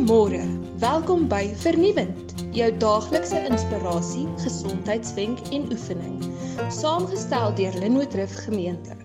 Goeiemôre, welkom by Vernuwend, jou daaglikse inspirasie, gesondheidswenk en oefening, saamgestel deur Lynnwood Gemeente.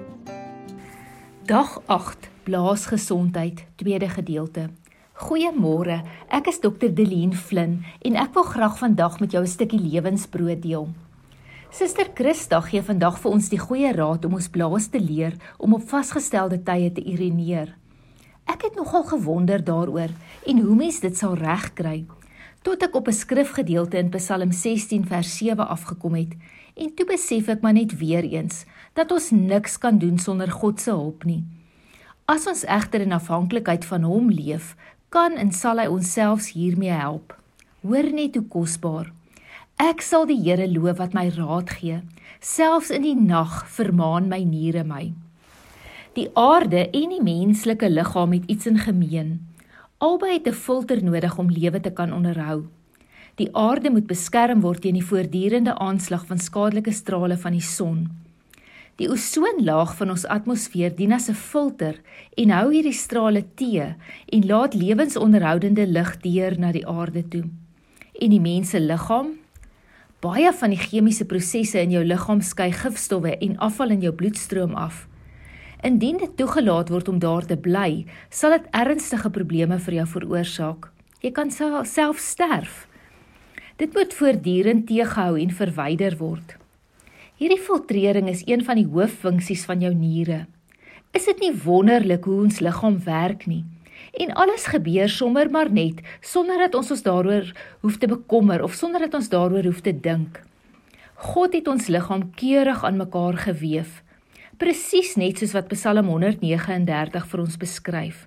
Dag 8, blaasgesondheid, tweede gedeelte. Goeiemôre, ek is Dr. Delien Flynn en ek wil graag vandag met jou 'n stukkie lewensbrood deel. Suster Christa gee vandag vir ons die goeie raad om ons blaas te leer om op vasgestelde tye te urineer. Ek het nogal gewonder daaroor en hoe mens dit sal regkry, tot ek op 'n skrifgedeelte in Psalm 16 vers 7 afgekom het, en toe besef ek maar net weer eens, dat ons niks kan doen sonder God se hulp nie. As ons egter in afhanklikheid van hom leef, kan en sal hy ons selfs hiermee help. Hoor net hoe kosbaar. Ek sal die Here loof wat my raad gee, selfs in die nag vermaan my niere my. Die aarde en die menslike liggaam het iets in gemeen. Albei het 'n filter nodig om lewe te kan onderhou. Die aarde moet beskerm word teen die voortdurende aanslag van skadelike strale van die son. Die ozonlaag van ons atmosfeer dien as 'n filter en hou hierdie strale te en laat lewensonderhoudende lig deur na die aarde toe. En die mens se liggaam? Baie van die chemiese prosesse in jou liggaam skei gifstowwe en afval in jou bloedstroom af. Indien dit toegelaat word om daar te bly, sal dit ernstige probleme vir jou veroorsaak. Jy kan self sterf. Dit moet voortdurend teëgehou en verwyder word. Hierdie filtrering is een van die hooffunksies van jou niere. Is dit nie wonderlik hoe ons liggaam werk nie? En alles gebeur sommer maar net, sonder dat ons daaroor hoef te bekommer of sonder dat ons daaroor hoef te dink. God het ons liggaam keurig aan mekaar geweef. Presies net soos wat Psalm 139 vir ons beskryf.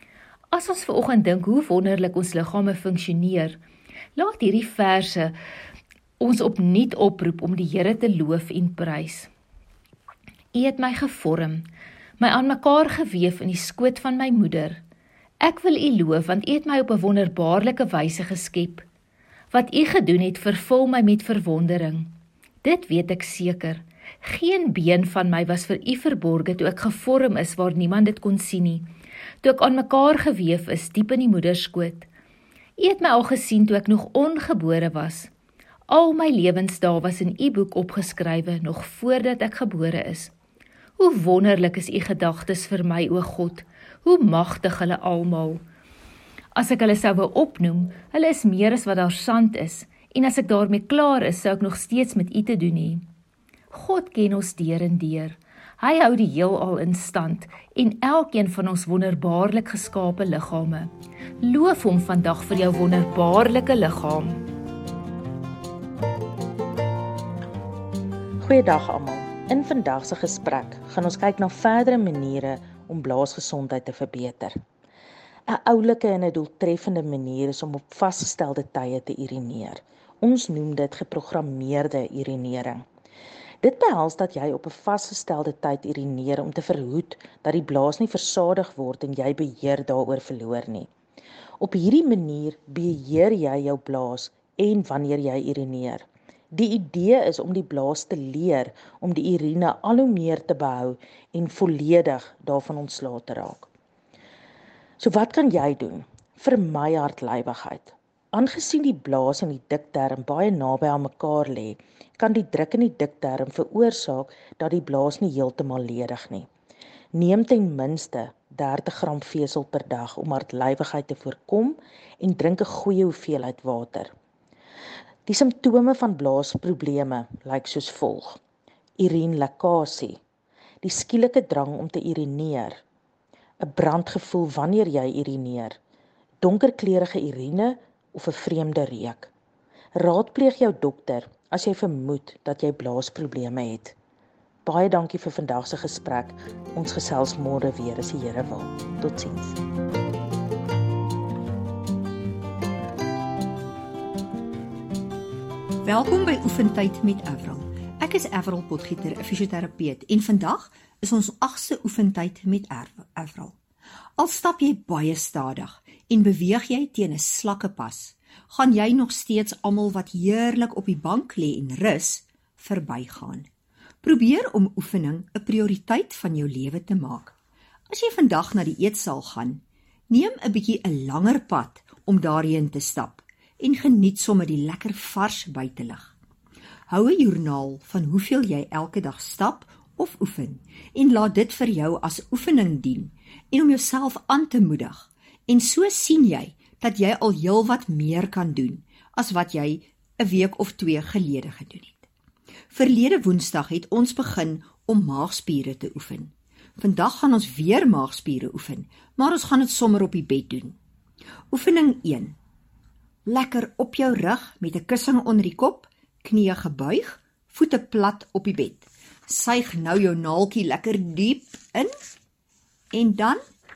As ons vanoggend dink hoe wonderlik ons liggame funksioneer, laat hierdie verse ons opnuut oproep om die Here te loof en prys. U het my gevorm, my aan mekaar geweef in die skoot van my moeder. Ek wil u loof, want u het my op 'n wonderbaarlike wyse geskep. Wat u gedoen het, vervul my met verwondering. Dit weet ek seker. Geen been van my was vir u verborge toe ek gevorm is waar niemand dit kon sien nie. Toe ek aan mekaar geweef is, diep in die moederskoot. U het my al gesien toe ek nog ongebore was. Al my lewensdae was in u boek opgeskrywe, nog voordat ek gebore is. Hoe wonderlik is u gedagtes vir my, o God, hoe magtig hulle almal. As ek hulle sou wou opnoem, hulle is meer as wat daar sand is, en as ek daarmee klaar is, sou ek nog steeds met u te doen hê. God ken ons deur en deur. Hy hou die heelal in stand en elkeen van ons wonderbaarlik geskape liggame. Loof hom vandag vir jou wonderbaarlike liggaam. Goeiedag almal. In vandag se gesprek gaan ons kyk na verdere maniere om blaasgesondheid te verbeter. 'n Oulike en 'n doeltreffende manier is om op vasgestelde tye te urineer. Ons noem dit geprogrammeerde urinering. Dit behels dat jy op 'n vasgestelde tyd urineer om te verhoed dat die blaas nie versadig word en jy beheer daaroor verloor nie. Op hierdie manier beheer jy jou blaas en wanneer jy urineer. Die idee is om die blaas te leer om die urine al hoe meer te behou en volledig daarvan ontslae te raak. So wat kan jy doen? Vermy hartlywigheid. Aangesien die blaas en die dikdarm baie naby aan mekaar lê, kan die druk in die dikdarm veroorsaak dat die blaas nie heeltemal ledig nie. Neem ten minste 30 gram vesel per dag om hartlywigheid te voorkom en drink 'n goeie hoeveelheid water. Die simptome van blaasprobleme lyk soos volg: urinelækasie, die skielike drang om te urineer, 'n brandgevoel wanneer jy urineer, donkerkleurige urine of 'n vreemde reuk. Raadpleeg jou dokter as jy vermoed dat jy blaasprobleme het. Baie dankie vir vandag se gesprek. Ons gesels môre weer as die Here wil. Totsiens. Welkom by Oefentyd met Avril. Ek is Avril Potgieter, 'n fisioterapeut, en vandag is ons 8ste Oefentyd met Avril. Al stap jy baie stadig en beweeg jy teen 'n slakkepas, gaan jy nog steeds almal wat heerlik op die bank lê en rus, verbygaan. Probeer om oefening 'n prioriteit van jou lewe te maak. As jy vandag na die eetsaal gaan, Neem 'n bietjie 'n langer pad om daarheen te stap en geniet sommer die lekker vars buitelug. Hou 'n joernaal van hoeveel jy elke dag stap of oefen en laat dit vir jou as oefening dien en om jouself aan te moedig. En so sien jy dat jy al heelwat meer kan doen as wat jy 'n week of 2 gelede gedoen het. Verlede Woensdag het ons begin om maagspiere te oefen. Vandag gaan ons weer maagspiere oefen, maar ons gaan dit sommer op die bed doen. Oefening 1. Lekker op jou rug met 'n kussing onder die kop, knieë gebuig, voete plat op die bed. Suig nou jou naaltjie lekker diep in en dan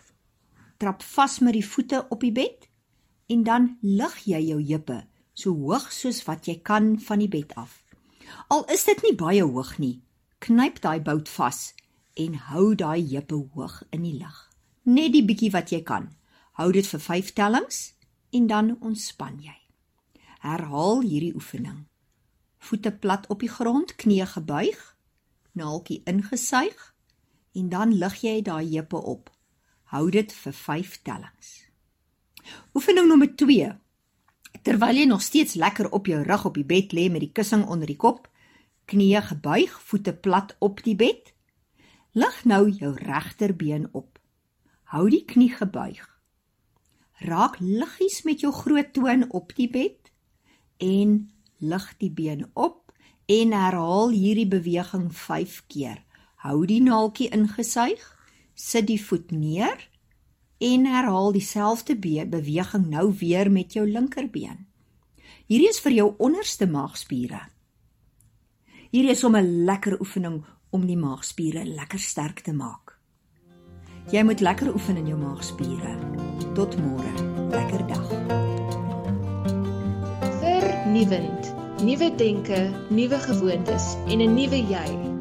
trap vas met die voete op die bed en dan lig jy jou heupe so hoog soos wat jy kan van die bed af. Al is dit nie baie hoog nie, knyp daai bout vas en hou daai heupe hoog in die lug. Net die bietjie wat jy kan. Hou dit vir 5 tellings en dan ontspan jy. Herhaal hierdie oefening. Voete plat op die grond, knieë gebuig, naaltjie ingesuig en dan lig jy daai heupe op. Hou dit vir 5 tellings. Oefening nommer 2. Terwyl jy nog steeds lekker op jou rug op die bed lê met die kussing onder die kop, knieë gebuig, voete plat op die bed, lig nou jou regterbeen op. Hou die knie gebuig. Raak liggies met jou groot toon op die bed en lig die been op en herhaal hierdie beweging 5 keer. Hou die naaltjie ingesuig, sit die voet neer en herhaal dieselfde beweging nou weer met jou linkerbeen. Hierdie is vir jou onderste maagspiere. Hierdie is om 'n lekker oefening om die maagspiere lekker sterk te maak. Jy moet lekker oefen in jou maagspiere. Tot môre. Lekker dag. Vernuwend. Nuwe denke, nuwe gewoontes en 'n nuwe jy.